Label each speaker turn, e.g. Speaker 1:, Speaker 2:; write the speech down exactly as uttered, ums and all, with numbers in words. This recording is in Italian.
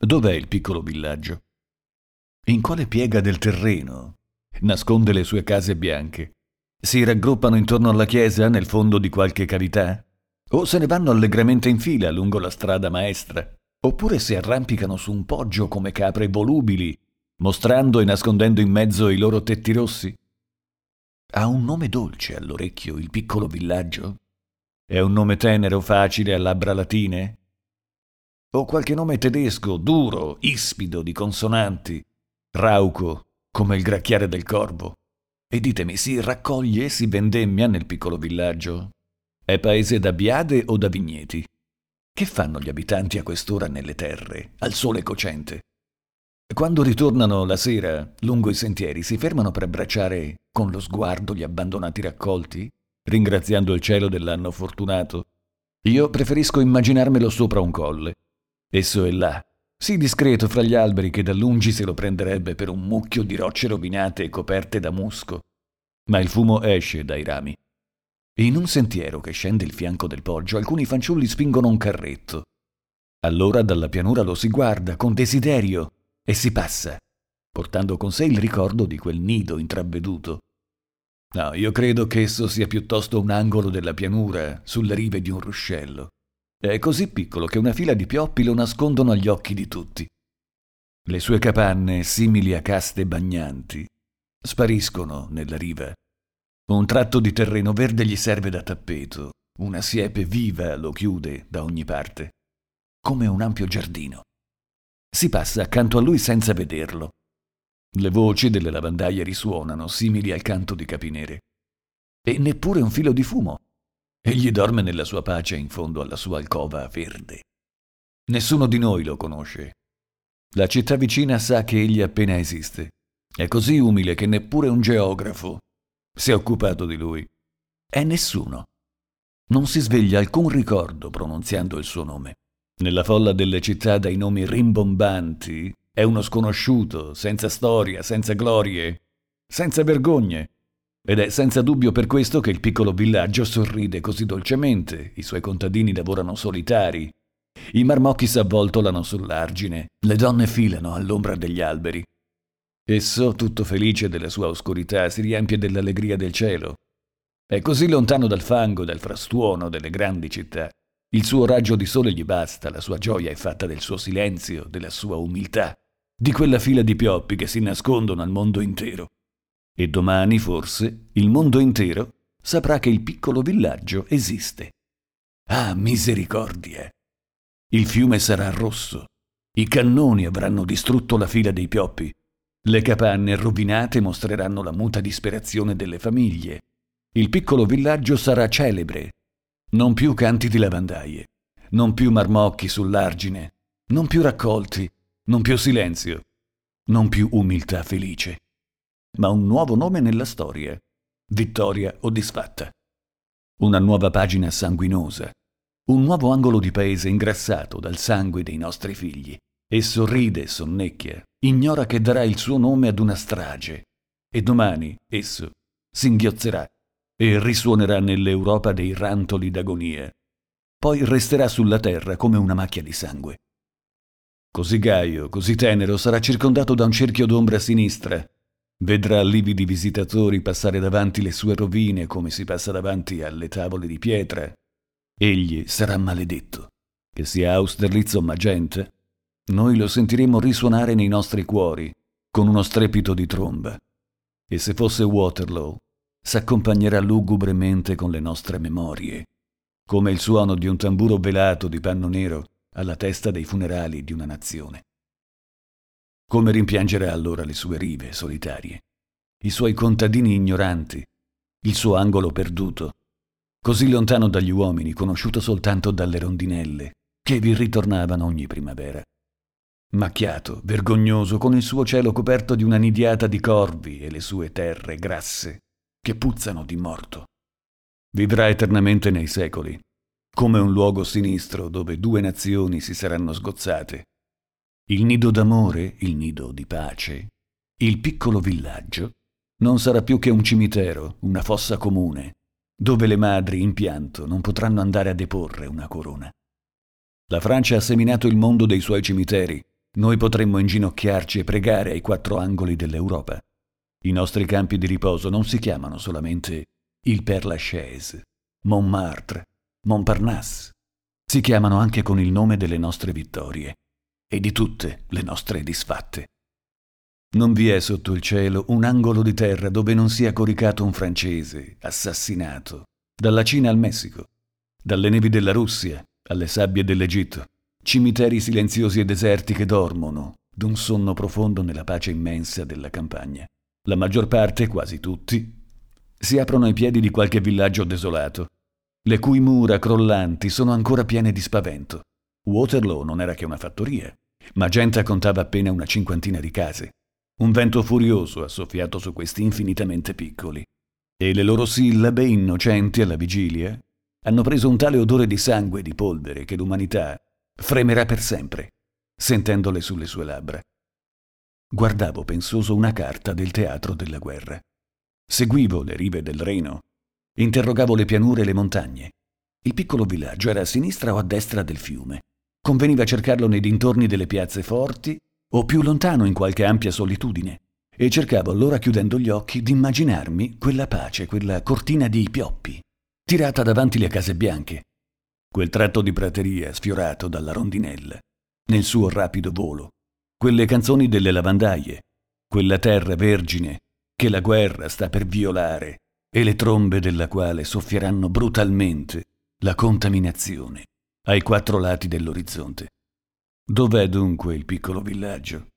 Speaker 1: Dov'è il piccolo villaggio? In quale piega del terreno nasconde le sue case bianche? Si raggruppano intorno alla chiesa nel fondo di qualche cavità? O se ne vanno allegramente in fila lungo la strada maestra? Oppure si arrampicano su un poggio come capre volubili, mostrando e nascondendo in mezzo i loro tetti rossi? Ha un nome dolce all'orecchio il piccolo villaggio? È un nome tenero, facile, a labbra latine? O qualche nome tedesco, duro, ispido di consonanti, rauco come il gracchiare del corvo? E ditemi, si raccoglie e si vendemmia nel piccolo villaggio? È paese da biade o da vigneti? Che fanno gli abitanti a quest'ora nelle terre, al sole cocente? Quando ritornano la sera, lungo i sentieri, si fermano per abbracciare con lo sguardo gli abbandonati raccolti, ringraziando il cielo dell'anno fortunato. Io preferisco immaginarmelo sopra un colle. Esso è là, sì discreto fra gli alberi che da lungi se lo prenderebbe per un mucchio di rocce rovinate e coperte da musco. Ma il fumo esce dai rami. In un sentiero che scende il fianco del poggio, alcuni fanciulli spingono un carretto. Allora dalla pianura lo si guarda con desiderio e si passa, portando con sé il ricordo di quel nido intravveduto. No, io credo che esso sia piuttosto un angolo della pianura, sulle rive di un ruscello. È così piccolo che una fila di pioppi lo nascondono agli occhi di tutti. Le sue capanne, simili a caste bagnanti, spariscono nella riva. Un tratto di terreno verde gli serve da tappeto, una siepe viva lo chiude da ogni parte, come un ampio giardino. Si passa accanto a lui senza vederlo. Le voci delle lavandaie risuonano, simili al canto di capinere. E neppure un filo di fumo. Egli dorme nella sua pace in fondo alla sua alcova verde. Nessuno di noi lo conosce. La città vicina sa che egli appena esiste. È così umile che neppure un geografo si è occupato di lui. È nessuno. Non si sveglia alcun ricordo pronunziando il suo nome. Nella folla delle città dai nomi rimbombanti è uno sconosciuto, senza storia, senza glorie, senza vergogne. Ed è senza dubbio per questo che il piccolo villaggio sorride così dolcemente, i suoi contadini lavorano solitari, i marmocchi s'avvoltolano sull'argine, le donne filano all'ombra degli alberi. Esso, tutto felice della sua oscurità, si riempie dell'allegria del cielo. È così lontano dal fango, dal frastuono delle grandi città. Il suo raggio di sole gli basta, la sua gioia è fatta del suo silenzio, della sua umiltà, di quella fila di pioppi che si nascondono al mondo intero. E domani, forse, il mondo intero saprà che il piccolo villaggio esiste. Ah, misericordia! Il fiume sarà rosso. I cannoni avranno distrutto la fila dei pioppi. Le capanne rovinate mostreranno la muta disperazione delle famiglie. Il piccolo villaggio sarà celebre. Non più canti di lavandaie, non più marmocchi sull'argine, non più raccolti, non più silenzio, non più umiltà felice, ma un nuovo nome nella storia, vittoria o disfatta. Una nuova pagina sanguinosa, un nuovo angolo di paese ingrassato dal sangue dei nostri figli. E sorride e sonnecchia, ignora che darà il suo nome ad una strage, e domani esso singhiozzerà e risuonerà nell'Europa dei rantoli d'agonia. Poi resterà sulla terra come una macchia di sangue. Così gaio, così tenero, sarà circondato da un cerchio d'ombra a sinistra. Vedrà lividi visitatori passare davanti le sue rovine come si passa davanti alle tavole di pietra. Egli sarà maledetto. Che sia Austerlitz o Magenta, noi lo sentiremo risuonare nei nostri cuori con uno strepito di tromba. E se fosse Waterloo, s'accompagnerà lugubremente con le nostre memorie, come il suono di un tamburo velato di panno nero alla testa dei funerali di una nazione. Come rimpiangerà allora le sue rive solitarie, i suoi contadini ignoranti, il suo angolo perduto, così lontano dagli uomini, conosciuto soltanto dalle rondinelle, che vi ritornavano ogni primavera. Macchiato, vergognoso, con il suo cielo coperto di una nidiata di corvi e le sue terre grasse, che puzzano di morto. Vivrà eternamente nei secoli, come un luogo sinistro dove due nazioni si saranno sgozzate. Il nido d'amore, il nido di pace, il piccolo villaggio, non sarà più che un cimitero, una fossa comune, dove le madri in pianto non potranno andare a deporre una corona. La Francia ha seminato il mondo dei suoi cimiteri, noi potremmo inginocchiarci e pregare ai quattro angoli dell'Europa. I nostri campi di riposo non si chiamano solamente il Père Lachaise, Montmartre, Montparnasse. Si chiamano anche con il nome delle nostre vittorie e di tutte le nostre disfatte. Non vi è sotto il cielo un angolo di terra dove non sia coricato un francese assassinato, dalla Cina al Messico, dalle nevi della Russia alle sabbie dell'Egitto, cimiteri silenziosi e deserti che dormono d'un sonno profondo nella pace immensa della campagna. La maggior parte, quasi tutti, si aprono ai piedi di qualche villaggio desolato, le cui mura crollanti sono ancora piene di spavento. Waterloo non era che una fattoria. Magenta contava appena una cinquantina di case. Un vento furioso ha soffiato su questi infinitamente piccoli, e le loro sillabe, innocenti alla vigilia, hanno preso un tale odore di sangue e di polvere che l'umanità fremerà per sempre, sentendole sulle sue labbra. Guardavo pensoso una carta del teatro della guerra. Seguivo le rive del Reno. Interrogavo le pianure e le montagne. Il piccolo villaggio era a sinistra o a destra del fiume. Conveniva cercarlo nei dintorni delle piazze forti o più lontano in qualche ampia solitudine. E cercavo allora, chiudendo gli occhi, di immaginarmi quella pace, quella cortina di pioppi, tirata davanti le case bianche, quel tratto di prateria sfiorato dalla rondinella, nel suo rapido volo, quelle canzoni delle lavandaie, quella terra vergine che la guerra sta per violare e le trombe della quale soffieranno brutalmente la contaminazione ai quattro lati dell'orizzonte. Dov'è dunque il piccolo villaggio?